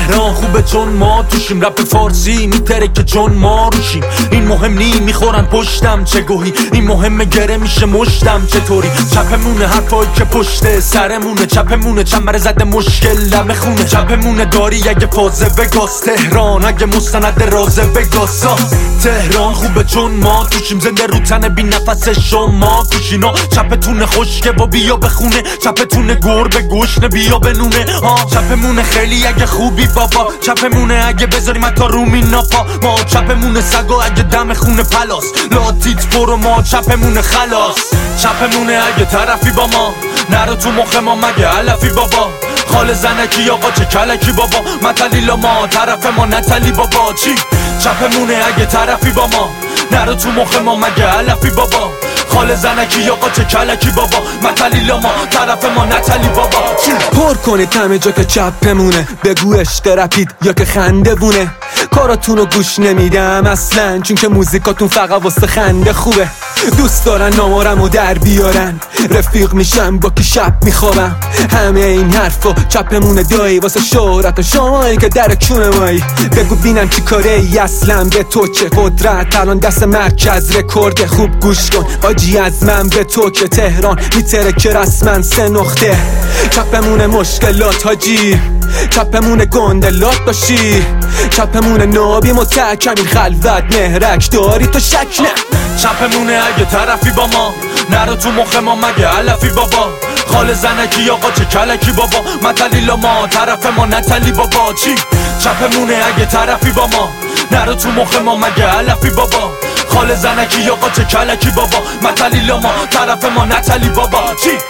تهران خوبه چون ما توشیم، رپ فارسی میتره که چون ما روشیم. این مهم نی میخورن پشتم چه گوهی، این مهمه گره میشه مشتم چطوری. چپمونه حرفایی که پشت سرمونه، چپمونه چنبر زده مشکل لمه خونه. چپمونه داری اگه فازه بگاز، تهران اگه مستند رازه بگاسا. تهران خوبه چون ما توشیم، زنده رو تن بی نفس شما کوشینا. چپتونه خشکه و بیا بخونه، چپتونه گربه گشنه بیا بنونه. چپمونه خیلی اگه خوبی بابا، چپمونه اگه بذاریم حتی رومی ناپا. ما چپمونه سگا اگه دم خونه پلاس، لاتیت برو ما چپمونه خلاص. چپمونه اگه طرفی با ما، نرو تو مخ ما مگه علفی بابا. خال زنکی آقا چه کلکی بابا، متلیلا ما طرف ما نتلی بابا. چی؟ چپمونه اگه طرفی با ما، نرو تو مخ ما مگه علفی بابا. خال زنکی آقا چه کلکی بابا، متلیلا ما طرف ما نتلی بابا. چی؟ پر کنید همه جا که چپمونه، بگو عشق رپید یا که خنده بونه. کاراتونو گوش نمیدم اصلا، چون که موزیکاتون فقط واسه خنده خوبه. دوست دارن نامارمو در بیارن، رفیق میشم با کی شب میخوابم. همه این حرفا چپمونه دایی، واسه شهرت و شمایی که در کونه مایی. بگو بینم چی کاره ای اصلا، به تو چه قدرت الان دست مرکز رکورد. خوب گوش کن حاجی از من به تو که تهران میتره که رسمن 3 نقطه. چپمونه مشکلات حاجی، چپمونه گندلات باشی، چپمونه نابی متحکم این خلوت مهرک داری تو شک نه. چپمونه اگه طرفی با ما، نرو تو مخ ما مگه علفی بابا. خال زنکی آقا چه کلکی بابا، متلیلا ما طرف ما نتلی بابا. چی؟ چپمونه اگه طرفی با ما، نرو تو مخ ما مگه علفی بابا. خال زنکی آقا چه کلکی بابا، متلیلا ما طرف ما نتلی بابا. چی؟